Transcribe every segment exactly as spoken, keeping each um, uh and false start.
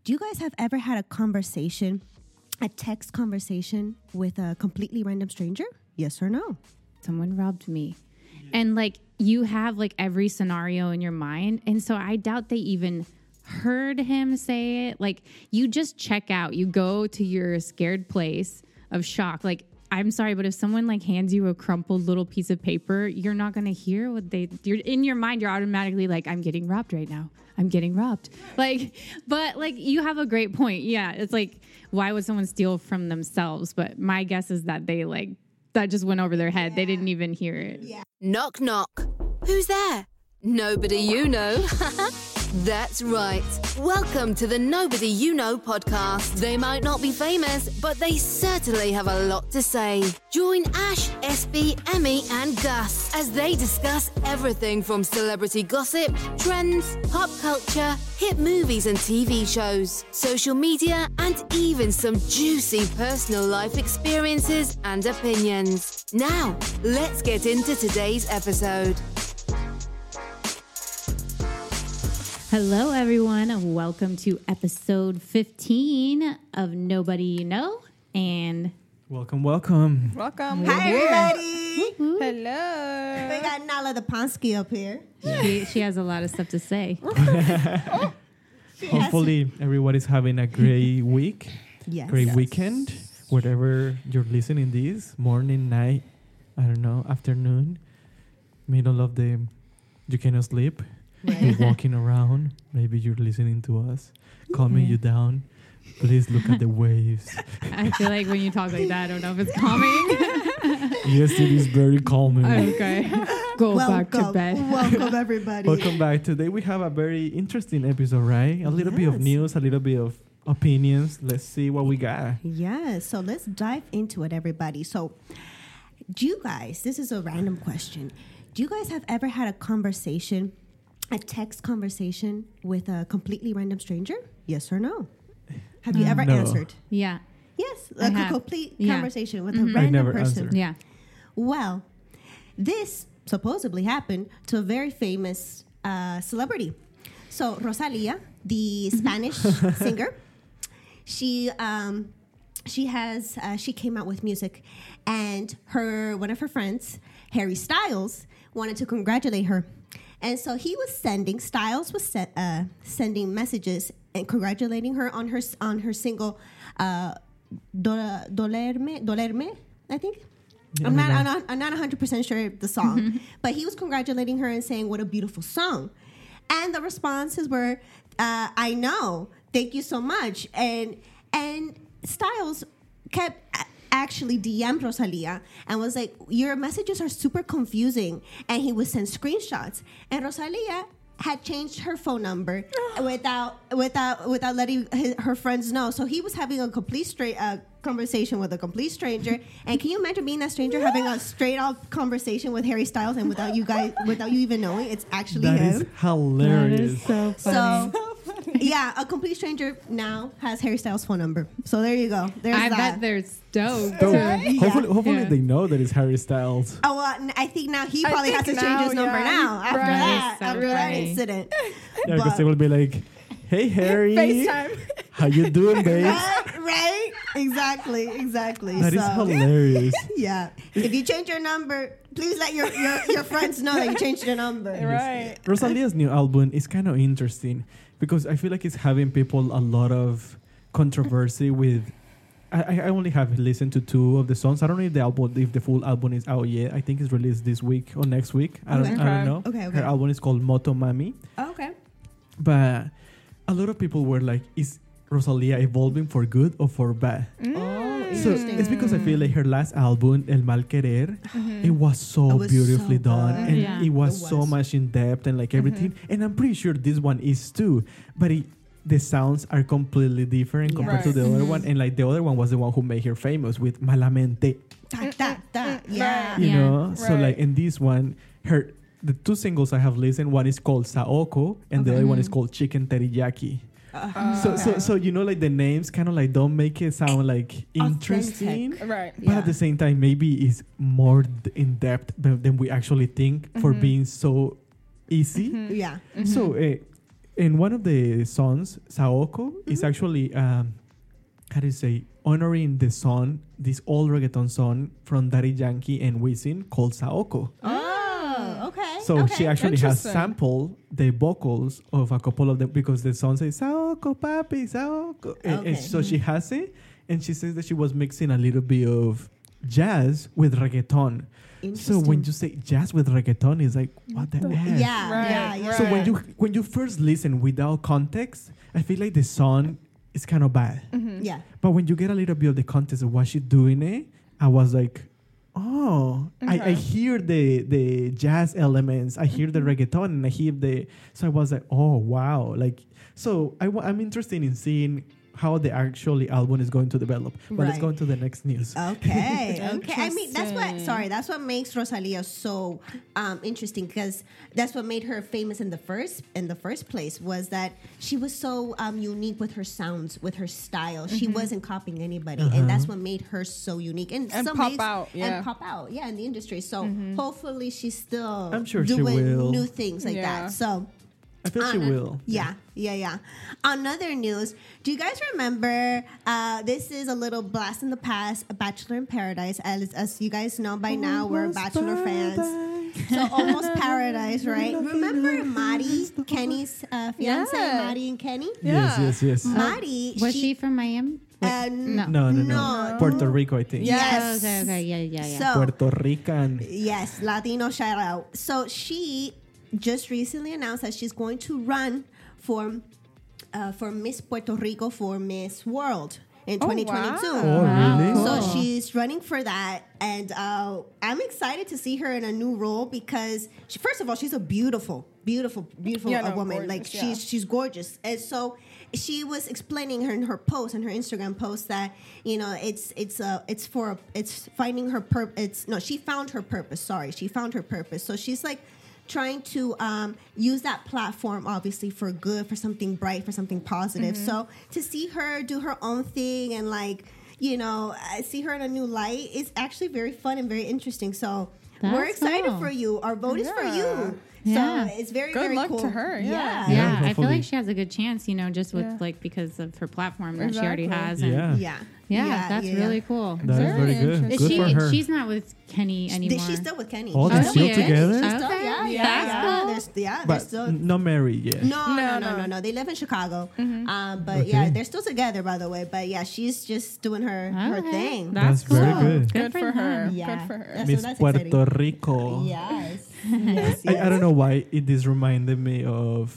Do you guys have ever had a conversation, a text conversation with a completely random stranger? Yes or no? Someone robbed me. And like you have like every scenario in your mind. And so I doubt they even heard him say it. Like you just check out. You go to your scared place of shock. Like, I'm sorry, but if someone like hands you a crumpled little piece of paper, you're not going to hear what they, you're in your mind. You're automatically like, I'm getting robbed right now. I'm getting robbed. Like, but like you have a great point. Yeah. It's like, why would someone steal from themselves? But my guess is that they like, that just went over their head. Yeah. They didn't even hear it. Yeah. Knock, knock. Who's there? Nobody you know. That's right. Welcome to the Nobody You Know podcast. They might not be famous, but they certainly have a lot to say. Join Ash, S B, Emmy, and Gus as they discuss everything from celebrity gossip, trends, pop culture, hit movies and T V shows, social media, and even some juicy personal life experiences and opinions. Now, let's get into today's episode. Hello, everyone, and welcome to episode fifteen of Nobody You Know. And welcome, welcome. Welcome. Hi, everybody. Woo-hoo. Hello. We got Nala the Ponsky up here. She, she has a lot of stuff to say. oh. Hopefully, everybody's having a great week, yes. great yes. weekend, whatever you're listening this, morning, night, I don't know, afternoon, middle of the, you cannot sleep. Right. You're walking around. Maybe you're listening to us, calming yeah. you down. Please look at the waves. I feel like when you talk like that, I don't know if it's calming. Yes, it is very calming. Okay. Go welcome, back to bed. Welcome, everybody. Welcome back. Today we have a very interesting episode, right? A little yes. bit of news, a little bit of opinions. Let's see what we got. Yes. So let's dive into it, everybody. So do you guys, this is a random question. Do you guys have ever had a conversation, a text conversation with a completely random stranger? Yes or no? Have you ever no. answered? Yeah. Yes, like I a have. complete yeah. conversation with mm-hmm. a random I never person. Answered. Yeah. Well, this supposedly happened to a very famous uh, celebrity. So Rosalia, the Spanish singer, she um, she has uh, she came out with music, and her one of her friends, Harry Styles, wanted to congratulate her. And so he was sending, Styles was set, uh, sending messages and congratulating her on her on her single, uh, Dolerme, Dolerme, I think. Yeah, I'm, not, I'm not I'm not one hundred percent sure the song, but he was congratulating her and saying, what a beautiful song. And the responses were, uh, I know, thank you so much. And, and Styles kept actually D M'd Rosalia and was like, your messages are super confusing, and he would send screenshots, and Rosalia had changed her phone number without without without letting his, her friends know. So he was having a complete straight uh, conversation with a complete stranger. And can you imagine being that stranger having a straight up conversation with Harry Styles and without you guys without you even knowing it's actually that him? That is hilarious. That is so funny. So, yeah, a complete stranger now has Harry Styles' phone number. So there you go. There's I that. bet they're stoked. So Yeah. hopefully, hopefully Yeah. they know that it's Harry Styles. Oh, well, n- I think now he I probably has to think change now, his number yeah. now after Right. that, So after that funny. incident. Yeah, because But- they will be like, hey, Harry. FaceTime. How you doing, babe? right, right? Exactly, exactly. That so, is hilarious. yeah. If you change your number, please let your, your, your friends know that you changed your number. Right. Rosalia's new album is kind of interesting because I feel like it's having people a lot of controversy with. I, I only have listened to two of the songs. I don't know if the album, if the full album is out yet. I think it's released this week or next week. I don't, Okay. I don't know. Okay, okay. Her album is called Moto Mami, Oh, okay. but a lot of people were like, "Is Rosalia evolving for good or for bad?" Oh, So interesting. it's because I feel like her last album, El Mal Querer, Mm-hmm. it was so It was beautifully so done, good. and Yeah. it was It so was. much in depth and like everything. And I'm pretty sure this one is too, but it, the sounds are completely different Yeah. compared to Right. the other Mhm. one. And like the other one was the one who made her famous with Malamente, That, that, that. Yeah. you Yeah. know. So Right. like in this one, her the two singles I have listened, one is called Saoko, and the Okay. other one is Mhm. called Chicken Teriyaki. Uh, So, so, okay. so you know, like the names kind of like don't make it sound like interesting. Right. But at the same time, maybe it's more d- in depth than than we actually think for Mhm. being so easy. Mhm. Yeah. Mhm. So uh, in one of the songs, Saoko is actually, um, how do you say, honoring the song, this old reggaeton song from Daddy Yankee and Wisin called Saoko. Oh, okay. So okay. she actually has Interesting. sampled the vocals of a couple of them because the song says Saoko, papi, Saoko. And, and Okay. so she has it, and she says that she was mixing a little bit of jazz with reggaeton. So when you say jazz with reggaeton, it's like, what the heck? yeah, Right, yeah, yeah. right. So when you when you first listen without context, I feel like the song is kind of bad. yeah. But when you get a little bit of the context of what she's doing it, I was like, oh, I, I Okay. hear the the jazz elements, I hear the reggaeton, and I hear the. So I was like, oh wow, like so I w- I'm interested in seeing how the actually album is going to develop. But let's Right. go into the next news. Okay, okay. I mean, that's what. Interesting. Sorry, that's what makes Rosalia so um, interesting because that's what made her famous in the first in the first place was that she was so um, unique with her sounds, with her style. She wasn't copying anybody, and that's what made her so unique and, And so pop makes- out, yeah. and pop out, yeah, in the industry. So hopefully she's still I'm sure she doing will. new things like Yeah. that. So. I feel she On- will. Yeah, yeah, yeah. On other news, do you guys remember? Uh, this is a little blast in the past. A Bachelor in Paradise, as as you guys know by now, we're Almost Bachelor fans. Paradise. So almost Paradise, right? Remember Mari, Kenny's uh, fiance, Yeah. Mari and Kenny. Yes, Yeah. yes, yes. Mari, Was she, from Miami? Uh, no. no, no, no, No. Puerto Rico, I think. Yes. Oh, okay, okay, yeah, yeah, yeah. So Puerto Rican. yes, Latino shout out. So she just recently announced that she's going to run for uh, for Miss Puerto Rico for Miss World in Oh, twenty twenty-two. wow. Oh, really? Wow. So Cool. she's running for that, and uh, I'm excited to see her in a new role because, she, first of all, she's a beautiful, beautiful, beautiful Yeah, uh, no, woman. gorgeous, like yeah. she's she's gorgeous, and so she was explaining her in her post, in her Instagram post, that you know it's it's uh it's for it's finding her purpose. It's no, she found her purpose. Sorry, she found her purpose. So she's like trying to um, use that platform obviously for good, for something bright, for something positive. Mm-hmm. So to see her do her own thing and like, you know, I see her in a new light is actually very fun and very interesting. So we're That's excited cool. for you. Our vote is for Yeah. you. Yeah. So it's very, Good very luck cool. to her, yeah. Yeah. Yeah, Yeah, I feel hopefully. like she has a good chance, you know, just with Yeah. like because of her platform that she already Exactly. has. And Yeah. Yeah. yeah, that's yeah, really yeah. cool. That is Very very good. interesting. Good she, for her. She's not with Kenny anymore. She's still with Kenny. Oh, She's they're still still with Kenny. together? She's still, Okay. yeah, yeah, That's yeah. cool. They're, st- yeah, they're But still. n- not married yet. No, no, No, no, no, no. no. They live in Chicago. Um, but Okay. yeah, they're still together, by the way. But yeah, she's just doing her, her Okay. thing. That's, That's very cool. good. Good for her. them. Yeah. Good for her. That's- Miss so that's Puerto exciting. Rico. Yes. yes, I, I yes. don't know why it this reminded me of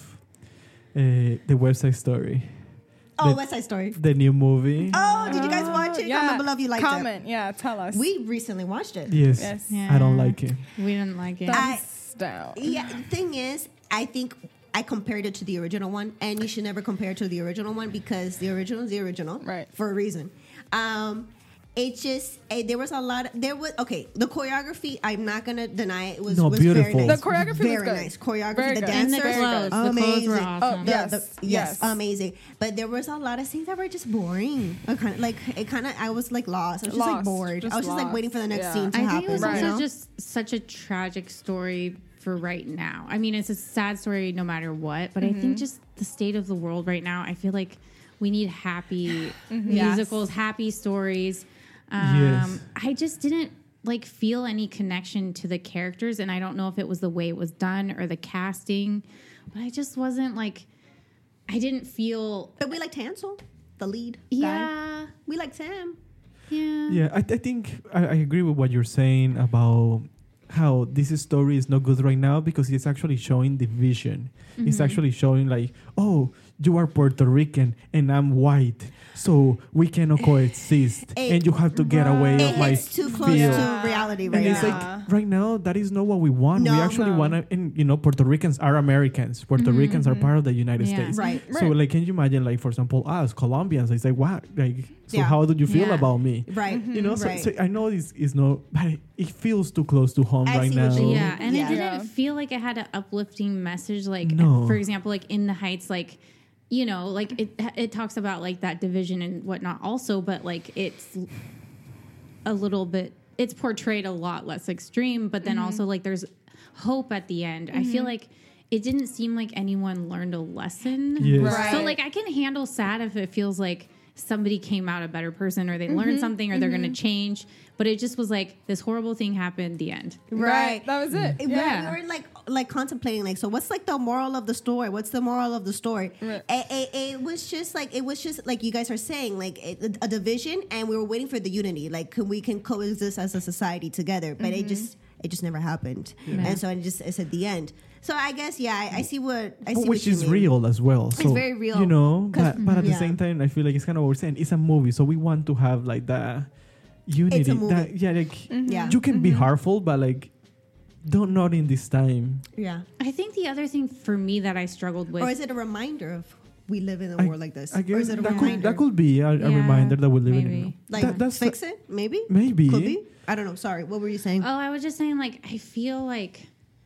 uh, the West Side Story, Oh, the- West Side Story. the new movie. Oh, did you guys watch it? Yeah. Comment below if you liked Comment, yeah, tell us. it. We recently watched it. Yes, Yes. Yeah. I don't like it. We didn't like it. I- Thumbs down. Yeah, the thing is, I think I compared it to the original one, and you should never compare it to the original one because the original is the original, Right. For a reason. Um, it just eh, there was a lot. Of, there was okay. The choreography, I'm not gonna deny it was No, was beautiful. very nice. The choreography was very good. nice. Choreography, Very the good. and the dancers, clothes. The clothes were amazing. awesome. Oh, The- yes, the- yes, yes. amazing. But there was a lot of scenes that were just boring. I kind of like it. Kind of, I was like lost. I was just like Lost. bored. Just I was just like lost. waiting for the next Yeah. scene to I happen. think it was Right. you also know? just such a tragic story for right now. I mean, it's a sad story no matter what, but I think just the state of the world right now, I feel like we need happy musicals, happy stories. Um, Yes. I just didn't like feel any connection to the characters, and I don't know if it was the way it was done or the casting, but I just wasn't like, I didn't feel, But we liked Hansel, the lead. guy. yeah, We liked him. yeah. Yeah, I, I think I, I agree with what you're saying about how this story is not good right now because it's actually showing division. It's actually showing like, oh, you are Puerto Rican and I'm white, so we cannot coexist, It- and you have to get away It of my hits too close field. to reality right And it's now. like right now that is not what we want. No. we actually No. want to, and you know, Puerto Ricans are Americans. Puerto Ricans are part of the United Yeah. States. Right. So Right. like, can you imagine like, for example, us Colombians? It's like, what? Like, so Yeah. how do you feel Yeah. about me? Right. You know, so, Right. so I know this is not, but it feels too close to home I right see now. what you mean. Yeah, and Yeah. it didn't Yeah. feel like it had an uplifting message. Like, No. for example, like in the Heights, like you know, like it it talks about like that division and whatnot, also, but like it's a little bit, it's portrayed a lot less extreme, but then also like there's hope at the end. I feel like it didn't seem like anyone learned a lesson. Yes. Right. So like I can handle sad if it feels like somebody came out a better person or they learned something or they're going to change. But it just was like this horrible thing happened. The end. Right. That was it. Yeah. Yeah. We were like like contemplating like, so what's like the moral of the story? What's the moral of the story? Right. It, it, it was just like it was just like you guys are saying, like it, a division, and we were waiting for the unity. Like can we can coexist as a society together? But it just it just never happened. And so it just it's at the end. So I guess yeah, I, I see what I see. But which what you is mean. real as well. So, very real. You know, 'Cause- but, but at yeah. the same time, I feel like it's kind of what we're saying. It's a movie, so we want to have like that unity. It's a movie. That, yeah, like Yeah. you can be harmful, but like don't not in this time. Yeah. I think the other thing for me that I struggled with. Or is it a reminder of we live in a I- world like this? I or guess is it a that could, reminder? that could be a, a Yeah, reminder that we're living in. maybe. like That- that's fix it? Maybe. Maybe. Could be. I don't know. Sorry. What were you saying? Oh, I was just saying, like, I feel like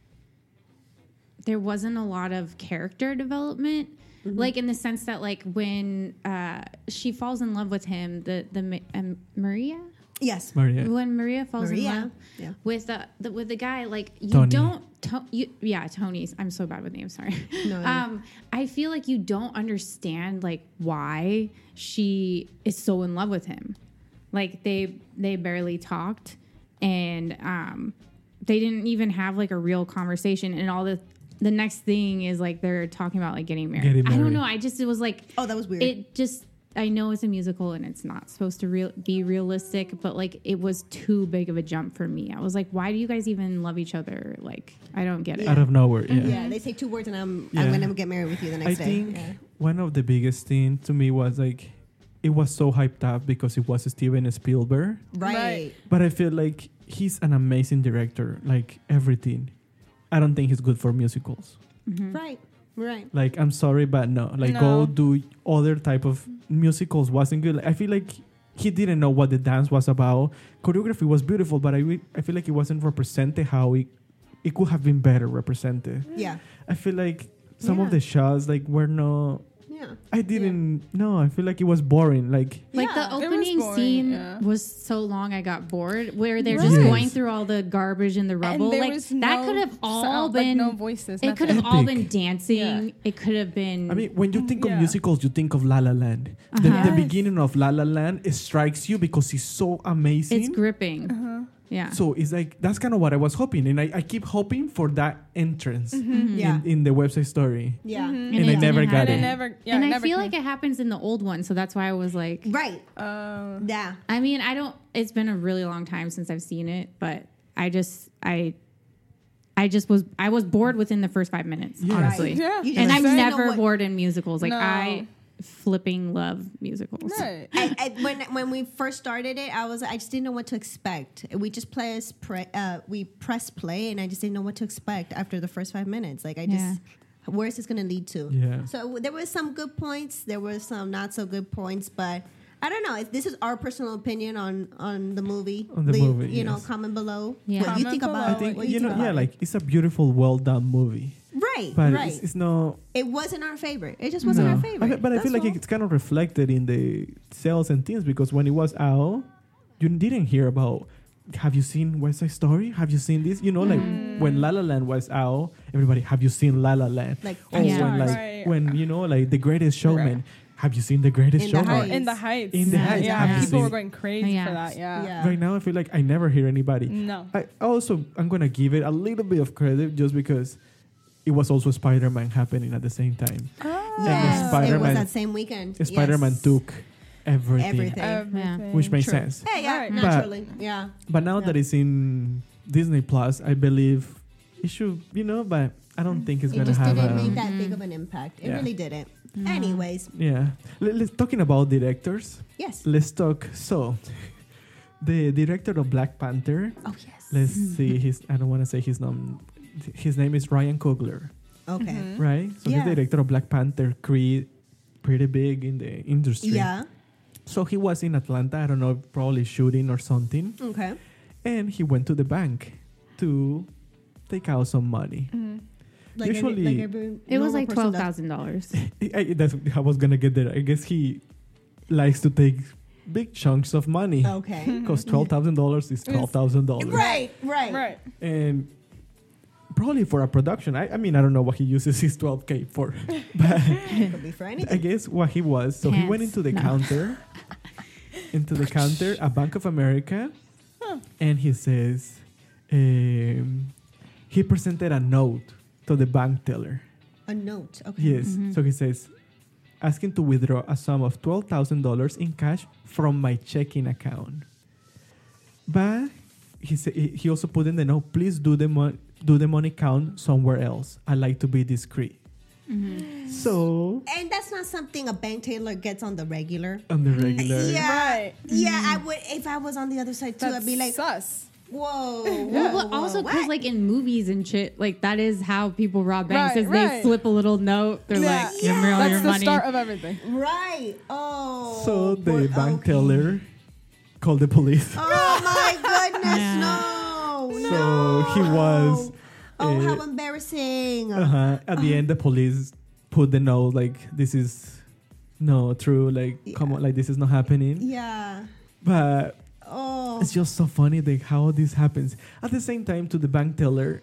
there wasn't a lot of character development. Mm-hmm. Like, in the sense that, like, when uh, she falls in love with him, the, the Ma- um, Maria? Yes. Maria. When Maria falls Maria, in love yeah. with the, the with the guy, like you Tony. don't, to, you, yeah, Tony's. I'm so bad with names. Sorry. No, no. um, I feel like you don't understand like why she is so in love with him. Like they they barely talked, and um, they didn't even have like a real conversation. And all the the next thing is like they're talking about like getting married. Getting I don't married. know. I just it was like Oh, that was weird. it just I know it's a musical and it's not supposed to real, be realistic, but like it was too big of a jump for me. I was like, why do you guys even love each other? Like, I don't get it. Out of nowhere, yeah. Yeah, they say two words and I'm Yeah. I'm gonna get married with you the next I day. think Yeah. one of the biggest thing to me was like it was so hyped up because it was Steven Spielberg, Right. Right. but I feel like he's an amazing director. Like everything, I don't think he's good for musicals. Right. Right. Like I'm sorry, but no. Like No. go do other type of musicals wasn't good. I feel like he didn't know what the dance was about. Choreography was beautiful, but I re- I feel like it wasn't represented how it it could have been better represented. Yeah. I feel like some of Yeah. the shots like were no. Yeah. I didn't. No, I feel like it was boring. Like Like Yeah. the It was opening boring, scene yeah. was so long, I got bored. Where they're Right. just Yes. going through all the garbage and the rubble. And there like was that no could have all sound, like, been. no voices. it could nothing. have all Epic. been dancing. Yeah. It could have been. I mean, when you think Yeah. of musicals, you think of La La Land. The, Uh-huh. the Yes. beginning of La La Land it strikes you because it's so amazing. it's gripping. Yeah. So it's like that's kind of what I was hoping, and I, I keep hoping for that entrance Yeah. in, in the website story. Yeah. And And I it never didn't got And it. it happen. never. Yeah, and it I never feel came. like it happens in the old one, so that's why I was like, Right. Uh, Yeah. I mean, I don't. It's been a really long time since I've seen it, but I just, I, I just was, I was bored within the first five minutes, Yeah. honestly. Right. Yeah. You And just I'm didn't know never what- bored in musicals. Like No. I flipping love musicals. right. I, I, when when we first started it, I was I just didn't know what to expect. We just press pre, uh, we press play, and I just didn't know what to expect after the first five minutes. Like I just, Yeah. where is this going to lead to? Yeah. So there was some good points, there were some not so good points, but I don't know. If this is our personal opinion on on the movie. On the Leave, movie, you know, yes. comment below Yeah. what you Comment think below. about. I think what you know, think yeah, about like it's a beautiful, well done movie, it. right, but right. it's, it's no. it wasn't our favorite. It just wasn't no. our I favorite. fe- but I feel That's like all. it's kind of reflected in the sales and things because when it was out, you didn't hear about. Have you seen West Side Story? Have you seen this? You know, like when La La Land was out, everybody, have you seen La La Land? Like or Yeah. when like Right. when you know, like The Greatest Showman. Right. Have you seen The Greatest In the Showman? Heights. In the Heights. In the yeah, Heights. Yeah, Have you people were seen- going crazy Yeah. for that. Yeah. Yeah. Right now, I feel like I never hear anybody. No. I also I'm gonna give it a little bit of credit just because it was also Spider-Man happening at the same time. Yes, it was Spider-Man- that same weekend. Spider-Man Yes. took everything, Everything. Everything. which makes True. sense. Hey, yeah, Right. But- naturally. yeah. But now Yeah. that it's in Disney Plus, I believe it should, you know. But I don't think it's It gonna just have didn't a. make that big of an impact. It Yeah. really didn't. Anyways, Yeah. Let, let's talking about directors. yes. Let's talk. So, the director of Black Panther. Oh yes. Let's see his. I don't want to say his name. His name is Ryan Coogler, Okay. right? So Yeah. he's the director of Black Panther, Creed, pretty big in the industry. Yeah. So he was in Atlanta. I don't know, probably shooting or something, Okay. and he went to the bank to take out some money. Like Usually- every, like every It was normal like person twelve does. thousand dollars. I, I, that's, I was gonna get there. I guess he likes to take big chunks of money Okay. because twelve thousand dollars is twelve thousand dollars, Right. Right. Right. and probably for a production. I, I mean, I don't know what he uses his twelve K for, but Could be for I anything. guess what he was. So he went Pants. into the No. counter, into the counter, a Bank of America, and he says, um, he presented a note to the bank teller. A note. Okay. Yes. Mm-hmm. So he says, asking to withdraw a sum of twelve thousand dollars in cash from my checking account. But he said he also put in the note, please do the mo- do the money count somewhere else. I like to be discreet. Mm-hmm. So And that's not something a bank teller gets on the regular. on the regular, Yeah. Right. Yeah, I would. If I was on the other side too, That's I'd be like, sus. whoa. Yeah. whoa, Well, whoa, also because what? like in movies and shit, like that is how people rob banks. Right, is they right. slip a little note. They're Yeah. like, "Give me all That's your the money." start of everything. Right. Oh. so the boy, bank okay. teller called the police. Oh my goodness, Yeah. no. So he was. Oh, uh, how embarrassing. Uh-huh. At the end, the police put the note like, "This is no true. Like, come Yeah. on, like this is not happening." Yeah. But Oh. it's just so funny like how this happens. At the same time, to the bank teller,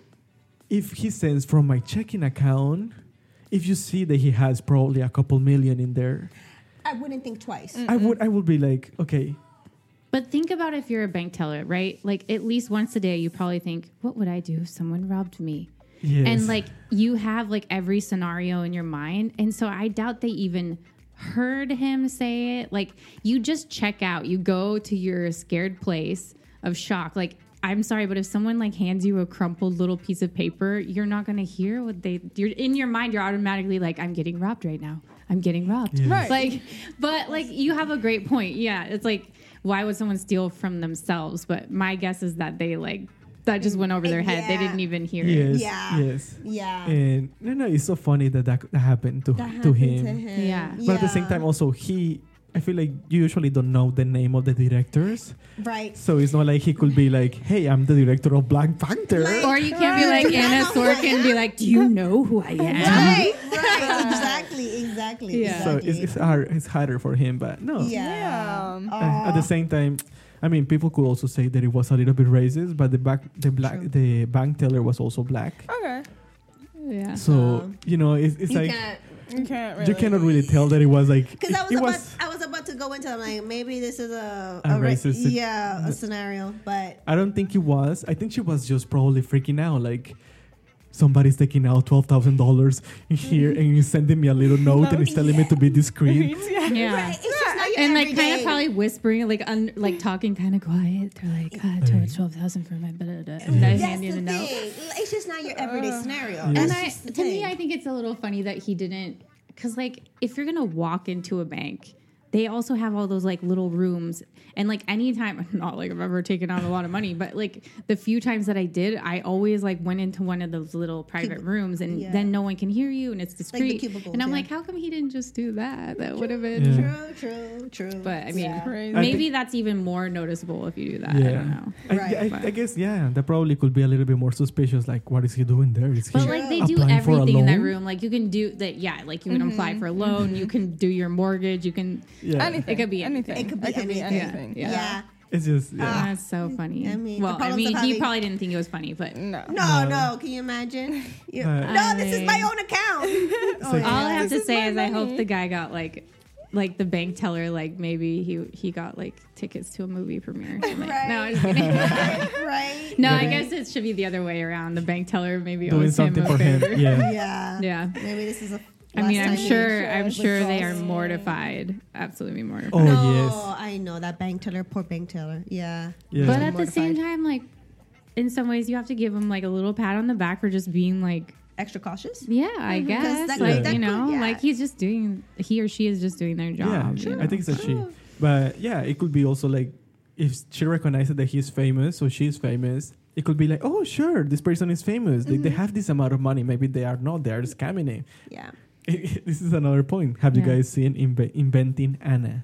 if he sends from my checking account, if you see that he has probably a couple million in there, I wouldn't think twice. I would I would be like, okay, But think about if you're a bank teller, right? Like at least once a day, you probably think, "What would I do if someone robbed me?" yes, And like you have like every scenario in your mind, and so I doubt they even heard him say it. Like you just check out, you go to your scared place of shock. Like I'm sorry, but if someone like hands you a crumpled little piece of paper, you're not gonna hear what they. You're in your mind. You're automatically like, "I'm getting robbed right now. I'm getting robbed." Yes. Right. Like, but like you have a great point. Yeah, it's like why would someone steal from themselves? But my guess is that they like that just went over their head. They Yeah. didn't even hear it. yes, Yeah. yes, Yeah. and no, no, it's so funny that that, that happened to That to happened him. to him. Yeah. But at the same Yeah. time, also he. I feel like you usually don't know the name of the directors, Right. so it's not like he could be like, "Hey, I'm the director of Black Panther." Like- Or you can't be like Right. Anna Sorkin and be like, "Do you know who I am?" Right, right, exactly, exactly. Yeah. So exactly. it's, it's hard. It's harder for him, but no. yeah. Yeah. Uh, at the same time, I mean, people could also say that it was a little bit racist, but the back, the black, True. the bank teller was also black. Okay. Yeah. So Um, you know, it's, it's You like can't. You can't really. you cannot really tell that it was like Because I was it about, was. I was about to go into like maybe this is a, A ra- racist- yeah, a scenario, but I don't think it was. I think she was just probably freaking out, like. Somebody's taking out twelve thousand dollars in here and he's sending me a little note and he's telling me to be discreet. yeah. Yeah. right, it's just not your And like kind of everyday. probably whispering, like un- like talking kind of quiet. They're like, "Ah, I told twelve thousand for my blah, blah, blah," and I That's hand you the the note. thing. It's just not your everyday scenario. Yes. And That's I, just the to me, thing. I think it's a little funny that he didn't, because like if you're gonna walk into a bank, they also have all those like little rooms, and like anytime, not like I've ever taken out a lot of money, but like the few times that I did, I always like went into one of those little private Cub- rooms, and yeah. then no one can hear you, and it's discreet. cubicles, and I'm yeah. like, how come he didn't just do that? That would have been. Yeah. True, true, true. But I mean, Yeah. Crazy. I maybe think- that's even more noticeable if you do that. I don't know. I, Right. I, But- I guess yeah, that probably could be a little bit more suspicious. Like, what is he doing there? Is he But like they do applying for a everything in that loan? room. Like you can do that. Yeah, like you can apply for a loan. You can do your mortgage. You can. Yeah, Anything. It could be anything. It could be anything. anything. Yeah. yeah. it's just yeah. Ah. That's so funny. I mean, the well, I problems mean, of he having- probably didn't think it was funny, but No. No, No. no. Can you imagine? You- Uh, no, this is my I- own account. It's like- all I have This to is say my is I hope money. the guy got like, like the bank teller, like maybe he he got like tickets to a movie premiere. Or something. Right. No, I'm just kidding. right, right. no, I Right. guess it should be the other way around. The bank teller maybe doing owes him something a for him. favor. Yeah. Yeah. Yeah. Maybe this is a. I mean, last I'm time he sure. I'm was sure they are withdraws. mortified. Absolutely mortified. Oh no, yes. I know that bank teller, poor bank teller. Yeah. Yeah. But at the Mortified. same time, like in some ways, you have to give him like a little pat on the back for just being like, Extra cautious. yeah, I guess, that- like that you could- know, yeah. like he's just doing, he or she is just doing their job. yeah, you know? I think it's a she. But yeah, it could be also like if she recognizes that he's famous or she's famous, it could be like, oh sure, this person is famous. Like, they have this amount of money. Maybe they are not. They are scamming him. Yeah. This is another point. Have you Yeah. guys seen Inve- Inventing Anna?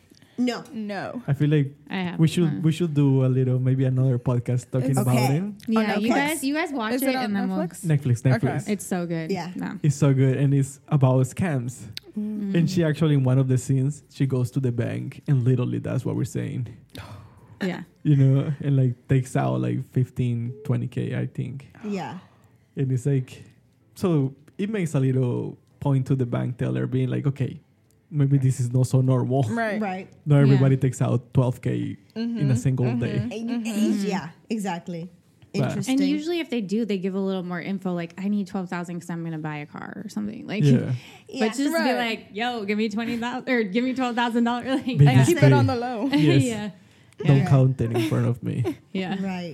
No. No. I feel like I have. we should uh, we should do a little maybe another podcast talking It's- about Okay. it. yeah, on you Netflix? guys, you guys watch Is it, it on and then Netflix? Netflix, Netflix. we'll. It's so good. Yeah. No. It's so good and it's about scams. Mm. And she actually in one of the scenes she goes to the bank and literally that's what we're saying. Yeah. You know, and like takes out like fifteen, twenty K I think. Yeah. And it's like, so it makes a little point to the bank teller being like, okay, maybe this is not so normal. Right. Right. Not everybody Yeah. takes out twelve K in a single day. And- Yeah, exactly. Wow. Interesting. And usually, if they do, they give a little more info. Like, I need twelve thousand because I'm going to buy a car or something. Like, Yeah. Yeah. but just be Right. like, "Yo, give me twenty thousand or give me twelve thousand dollars." Like, Big And Yes, keep they- it on the low. Yes. yeah, Don't Yeah. count it in front of me. yeah. Right.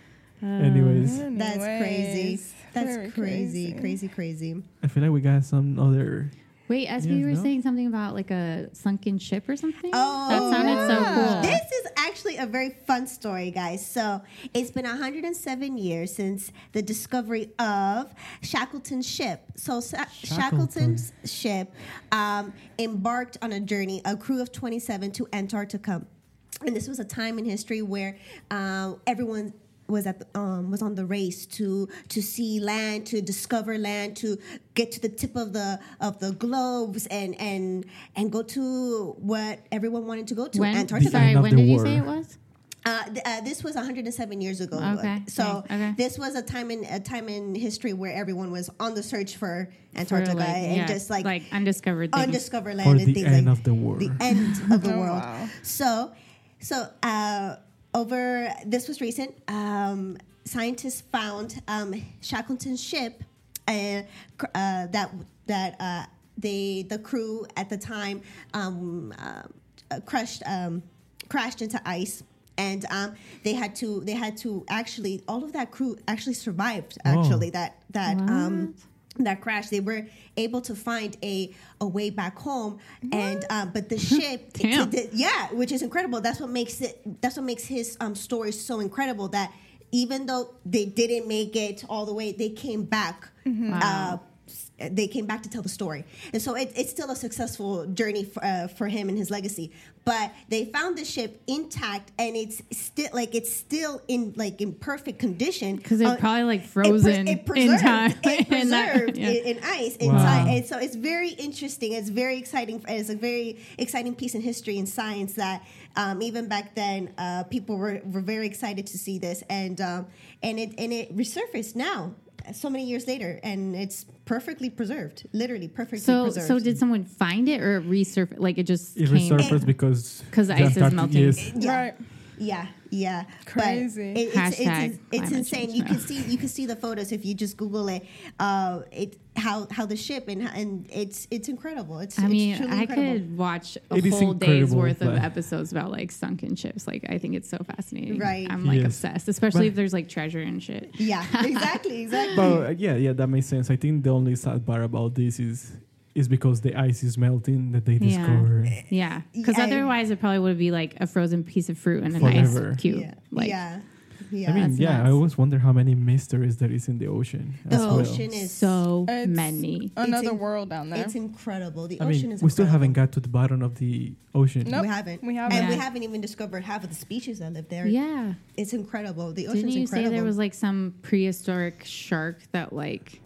Anyways, That's crazy. Anyways, That's very crazy, crazy, crazy. I feel like we got some other. Wait, as Yes, you were no? saying something about like a sunken ship or something. Oh, that sounded so yeah. cool. This is actually a very fun story, guys. So it's been one hundred seven years since the discovery of Shackleton's ship. So Sa- Shackleton. Shackleton's ship um, embarked on a journey, a crew of twenty-seven to Antarctica. And this was a time in history where uh, everyone was at the, um, was on the race to to see land, to discover land, to get to the tip of the of the globes and and and go to what everyone wanted to go to, when? Antarctica. The Sorry, end of when the did you war. say it was? Uh, th- uh, this was one hundred seven years ago. Okay, So nice, okay. this was a time in a time in history where everyone was on the search for Antarctica For, like, and yeah, just like, like undiscovered things. undiscovered land For and the things end like of the war. the end of the Oh, world. wow. So, so uh, over this was recent. Um, scientists found um, Shackleton's ship, uh, cr- uh, that that uh, they the crew at the time um, uh, uh, crushed um, crashed into ice. And um, they had to. They had to actually. All of that crew actually survived. Actually, that that um, that crash. They were able to find a a way back home. And um, but the ship. Damn. it- it- yeah, which is incredible. That's what makes it. That's what makes his um, story so incredible. That even though they didn't make it all the way, they came back. Uh, they came back to tell the story, and so it, it's still a successful journey for, uh, for him and his legacy. But they found the ship intact, and it's still like it's still in like in perfect condition because it's Uh, probably like it pre- frozen it preserved, in time. It in that- preserved yeah. in, in ice Wow. inside, and so it's very interesting. It's very exciting. It's a very exciting piece in history and science that um, even back then uh, people were, were very excited to see this, and um, and it and it resurfaced now. So many years later, and it's perfectly preserved, literally perfectly So, preserved. so did someone find it or resurface? Like it just It came. resurfaced because 'Cause the ice is Antarctic melting. is- Yeah. Right. Yeah, yeah, Crazy. But it, it's, Hashtag it's, it's, it's climate insane. change You now. can see you can see the photos if you just Google it. Uh, it how how the ship and and it's it's incredible. It's I it's mean, truly I incredible. could watch a It is whole day's incredible, worth of but- episodes about like sunken ships. Like, I think it's so fascinating. Right. I'm like Yes. obsessed, especially But- if there's like treasure and shit. Yeah, exactly, exactly. But uh, yeah, yeah, that makes sense. I think the only sad part about this is is because the ice is melting that they Yeah. discover. Yeah, because Yeah. otherwise it probably would be like a frozen piece of fruit and a Forever. nice cube. yeah, Like, yeah, yeah. I mean, That's yeah, I nuts. always wonder how many mysteries there is in the ocean. the as well. ocean is so It's many. Another in- world down there. It's incredible. The I ocean mean, is. we still haven't incredible. got to the bottom of the ocean. Nope. We haven't. We haven't. And we Yeah. haven't even discovered half of the species that live there. Yeah. It's incredible. The ocean's Didn't you incredible. say there was like some prehistoric shark that like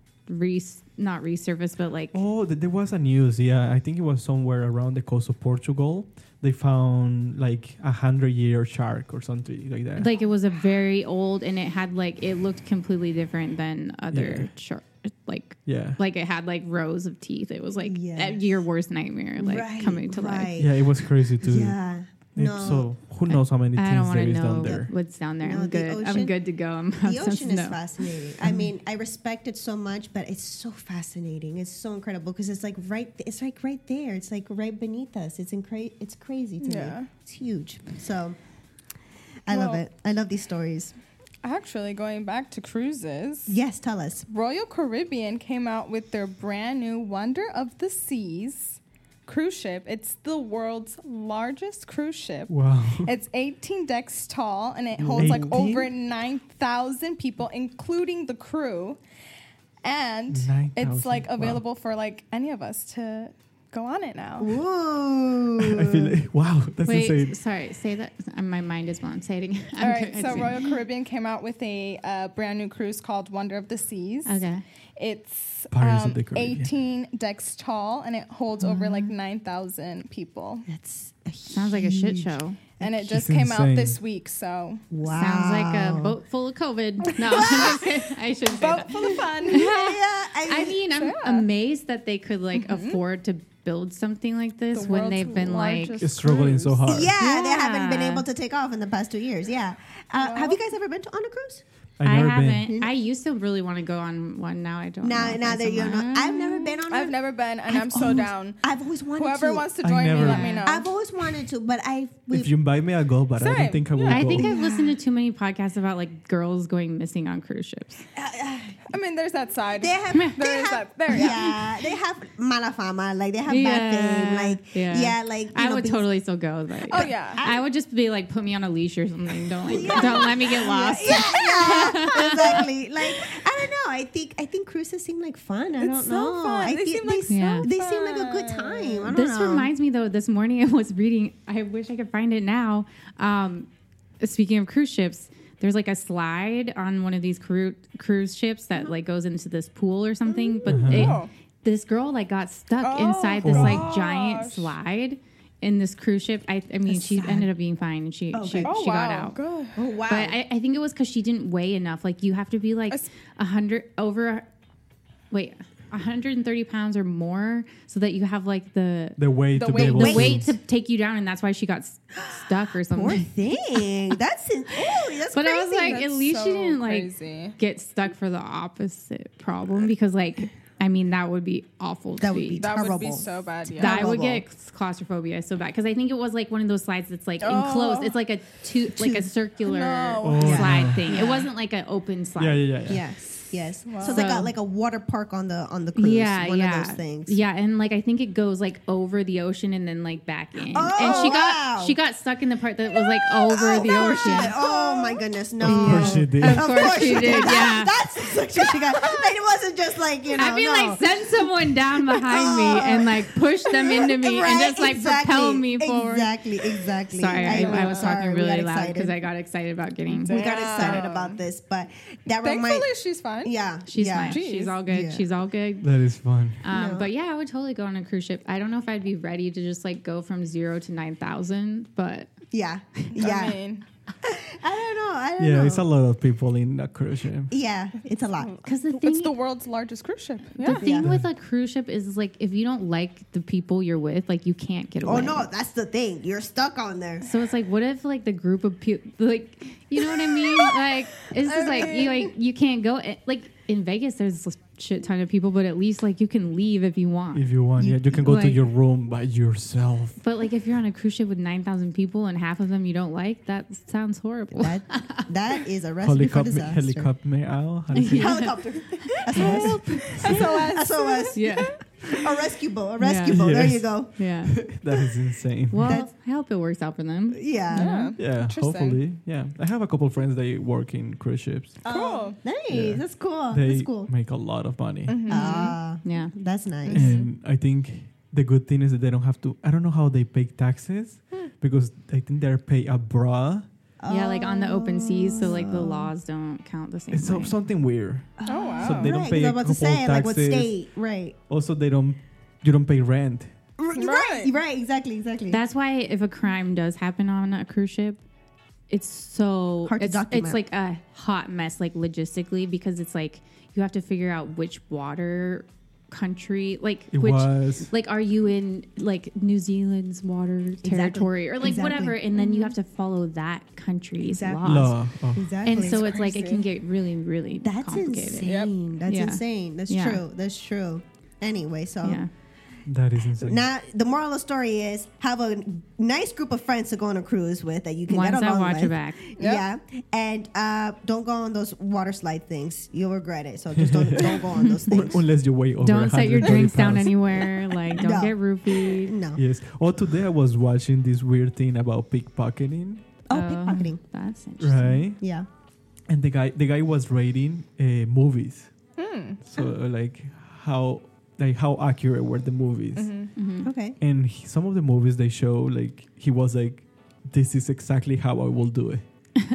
res not resurfaced, but like Oh, th- there was a news. Yeah, I think it was somewhere around the coast of Portugal. They found like a hundred year shark or something like that. like it was a very old and it had like it looked completely different than other Yeah. shark like yeah, like it had like rows of teeth. It was like Yes. your worst nightmare like Right, coming to life. right. yeah, it was crazy too. Yeah. It- No. So who knows how many I don't things want there to is know down there? what's down there. No, I'm the good. I'm ocean- good to go. I'm The ocean is no. fascinating. I mean, I respect it so much, but it's so fascinating. It's so incredible because it's like right. It's like right there. It's like right beneath us. It's incra- It's crazy to Yeah. me. It's huge. So, I love Well- it. I love these stories. Actually, going back to cruises, Yes, tell us. Royal Caribbean came out with their brand new Wonder of the Seas cruise ship. It's the world's largest cruise ship. Wow. It's eighteen decks tall and it holds like eighteen? over nine thousand people, including the crew. And nine it's thousand, like wow. available for like any of us to go on it now. Ooh. I feel like, wow, that's Wait, insane. sorry. Say that. Uh, My mind is blown. Say it again. All I'm right, good. so Royal Caribbean came out with a uh, brand new cruise called Wonder of the Seas. Okay. It's Pirates of um, the Caribbean. eighteen decks tall, and it holds over like nine thousand people. That's a Sounds like a shit show. And it just It's came out insane. this week, so wow. Sounds like a boat full of COVID. No, I'm just kidding. I shouldn't say boat that. full of fun. Yeah, I, I mean, I'm Yeah. amazed that they could like afford to build something like this The when world's they've been like. largest It's struggling so cruise. hard. yeah, they haven't been Yeah. able to take off in the past two years. Yeah. Uh, have you guys ever been to on a cruise? I I've never haven't. been. I used to really want to go on one. Now I don't. Now, know if now I that you know, somewhere. I've never been on. I've a, never been, and I've I'm so always- down. I've always wanted Whoever to. wants to I join me, never- let me know. I've always wanted to, but I. If you invite me, I'll go, but I don't Same. think I will Yeah. I go. think I've listened to too many podcasts about like girls going missing on cruise ships. I mean, there's that side. They have. there they is have that. There, yeah. yeah, they have mala fama. Like they have bad fame. Like yeah, like you I know, would because- totally still go. But Oh yeah. I would just be like, put me on a leash or something. Don't like, don't let me get lost. Yeah, exactly. Like I don't know. I think I think cruises seem like fun. I It's don't so know. fun. I They feel- seem like they, so they seem like a good fun. time. I don't This know. reminds me though. This morning I was reading. I wish I could find it now. Um, speaking of cruise ships, there's like a slide on one of these cru- cruise ships that like goes into this pool or something. But it, Oh. this girl like got stuck Oh, inside this like giant gosh. slide in this cruise ship. I, I mean, she sad. ended up being fine and she she, Okay. Oh she wow. got out. Good. Oh wow. But I, I think it was because she didn't weigh enough. Like you have to be like s- a hundred over, wait, one hundred thirty pounds or more, so that you have like the The way The to weight- be able the to. weight to take you down, and that's why she got s- stuck or Poor something. thing. That's in, oh, that's But crazy. I was like, That's at least she so didn't like crazy. get stuck for the opposite problem because, like, I mean, that would be awful. That to would be That would be Terrible. so bad. Yeah. That I would Terrible. get claustrophobia so bad because I think it was like one of those slides that's like Oh. enclosed. It's like a two, like a circular No. Oh, slide yeah. thing. Yeah. It wasn't like an open slide. Yeah, yeah, yeah. yeah. yes, yes. Wow. So they So- got like a water park on the on the cruise. Yeah, one yeah, of those things. yeah, and like I think it goes like over the ocean and then like back in, Oh, and she got wow. she got stuck in the part that was like over Oh, the no, ocean. shit. Oh my goodness, no. Of course she did. Of course she did, yeah. That's exactly she got. Like, it wasn't just like you know. I feel no. like send someone down behind me and like push them into me and Right, just like exactly, propel me forward. Exactly, exactly. Sorry, I, know, I was sorry, talking we really got loud excited. because I got excited about getting. we got excited Damn. about this, but that Thankfully, reminds. she's fine. Yeah, She's yeah. fine. Jeez. She's all good. Yeah. She's all good. That is fun. Um, No. But yeah, I would totally go on a cruise ship. I don't know if I'd be ready to just like go from zero to nine thousand, but Yeah, yeah. I mean, I don't know. I don't Yeah, know. it's a lot of people in a cruise ship. Yeah, it's a lot. because the thing it's the world's largest cruise ship. Yeah. The thing Yeah. with a cruise ship is like if you don't like the people you're with, like you can't get away. Oh no, that's the thing. You're stuck on there. So it's like, what if like the group of people, like, you know what I mean? Like, it's just like you like you can't go. eh, Like in Vegas, there's a shit ton of people, but at least like you can leave if you want. If you want, yeah, you can go to Like- your room by yourself. But like if you're on a cruise ship with nine thousand people and half of them you don't like, that sounds horrible. That that is a recipe for Helicopter, disaster. helicopter me out. How do you say it? Helicopter. S O S. S O S. S O S. yeah, A rescue boat. A rescue Yeah. boat. There Yes. you go. yeah. That is insane. Well, That's- I hope it works out for them. Yeah. Yeah. Yeah, Interesting. hopefully. Yeah, I have a couple of friends that work in cruise ships. Cool. Nice. Yeah. That's cool. They That's cool. make a lot of money, Ah, Yeah. that's nice. and I think the good thing is that they don't have to. I don't know how they pay taxes because I think they're paid abroad. Yeah, like on the open seas, so like the laws don't count the same It's so, way. something weird. Oh wow. So they don't right, pay 'cause I a was about to couple say, like what taxes. state? Right. Also, they don't. You don't pay rent. R- Right. Right. Right. Exactly. Exactly. That's why if a crime does happen on a cruise ship, it's so Hard to it's, document. it's like a hot mess, like logistically, because it's like you have to figure out which water country, like It which, was. like are you in like New Zealand's water territory or like Exactly. whatever, and then you have to follow that country's Exactly. laws. Law. Oh. exactly. And so it's like it crazy. can get really, really that's complicated. insane. That's Yeah. insane. That's Yeah. true. That's true. Anyway, so Yeah. That is insane. now the moral of the story is have a nice group of friends to go on a cruise with that you can Ones get that along watch with. your back. Yeah, and uh, don't go on those water slide things. You'll regret it. So just don't don't go on those Un- things. Unless you weigh over Don't set your one hundred thirty drinks down pounds. anywhere. Like don't No. get roofied. No. Yes. Oh, today I was watching this weird thing about pickpocketing, Oh, Oh. pickpocketing. That's interesting. right? Yeah. And the guy, the guy was rating uh, movies. Hmm. So like how like how accurate were the movies. Mm-hmm. Okay. And he, some of the movies they show, like he was like, this is exactly how I will do it.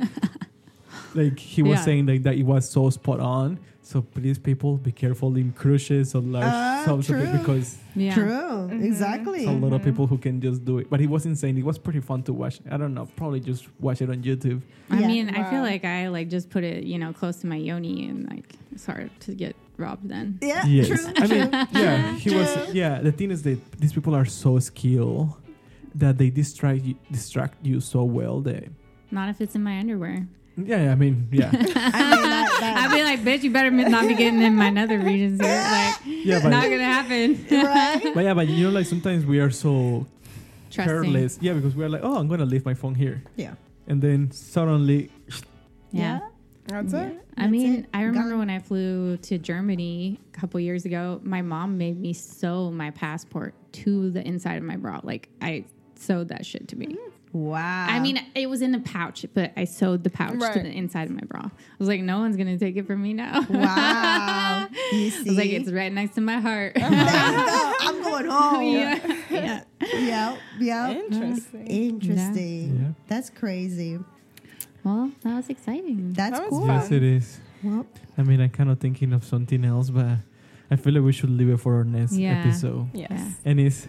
Like he was Yeah. saying like that it was so spot on. So please, people, be careful in cruises or large Ah, subs of it true. because Yeah. True. Exactly. a lot of people who can just do it. But it was insane. It was pretty fun to watch. I don't know. Probably just watch it on YouTube. I Yeah. mean, I feel Wow. like I like just put it, you know, close to my yoni, and like it's hard to get robbed then. Yeah. Yes, True. I mean, yeah, he was. Yeah, the thing is that these people are so skilled that they distract you, distract you so well. That Not if it's in my underwear. yeah, I mean, yeah, I mean, that, that, I'd be like, bitch, you better not be getting in my nether regions here. Like, yeah, but not gonna happen. right? but yeah, but you know, like sometimes we are so Trusting. careless. Yeah, because we're like, oh, I'm gonna leave my phone here, Yeah. and then suddenly, Yeah. That's Yeah. it. I That's mean, it. I remember Gone. when I flew to Germany a couple years ago, my mom made me sew my passport to the inside of my bra. Like, I sewed that shit to me. Wow. I mean, it was in a pouch, but I sewed the pouch to Right. the inside of my bra. I was like, no one's going to take it from me now. wow. You I see? was like, it's right next to my heart. There you go. I'm going home. yeah. yeah. Yeah. Yeah. Interesting. Interesting. Yeah. That's crazy. Well, that was exciting. That's That was cool. fun. yes, it is. Well, I mean, I'm kind of thinking of something else, but I feel like we should leave it for our next Yeah. episode, Yes. Yeah. and it's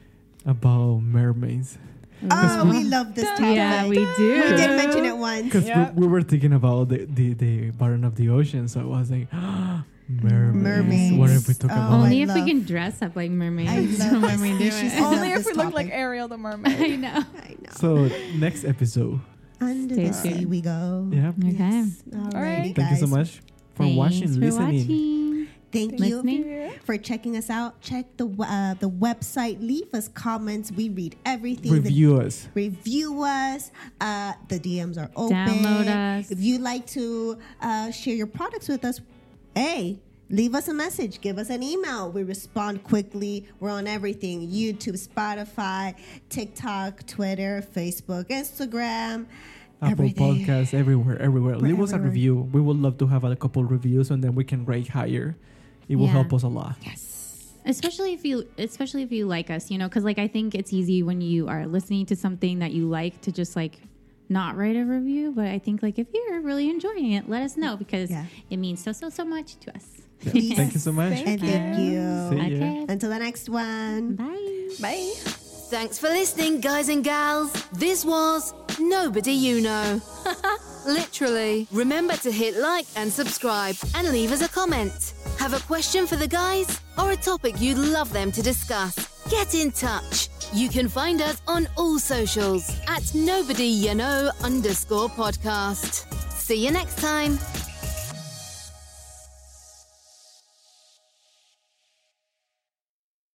about mermaids. oh, we love this topic. Yeah, we do. We did mention it once. Because Yeah. we, we were thinking about the, the, the bottom of the ocean, so I was like, mermaids. Mermaids. What if we talk Oh, about? I Only if we love- can dress up like mermaids I love when we do this. She's it. love Only if this we look like topic. Ariel the I mermaid. know. I know. So next episode. Under Stay the sea tuned. we go. Yeah. Okay. Yes. Alrighty, Alright. Thank you so guys. much for Thanks watching, for listening. watching. Thank you Listening. for checking us out. Check the uh, the website. Leave us comments. We read everything. Review us. The, review us. Uh, the D Ms are open. Download us. If you'd like to uh, share your products with us, hey, leave us a message. Give us an email. We respond quickly. We're on everything: YouTube, Spotify, TikTok, Twitter, Facebook, Instagram. Apple everything. Podcasts, everywhere, everywhere. We're Leave us a everywhere. review. We would love to have a couple reviews, and then we can rate higher. It will Yeah. help us a lot. Yes. Especially if you, especially if you like us, you know, because like I think it's easy when you are listening to something that you like to just like not write a review. But I think like if you're really enjoying it, let us know because Yeah. it means so so so much to us. Yeah. Thank you so much. Thank And thank See you. ya. Okay. Until the next one. Bye. Bye. Thanks for listening, guys and gals. This was Nobody You Know. Literally. Remember to hit like and subscribe and leave us a comment. Have a question for the guys or a topic you'd love them to discuss? Get in touch. You can find us on all socials at Nobody You Know underscore podcast. See you next time.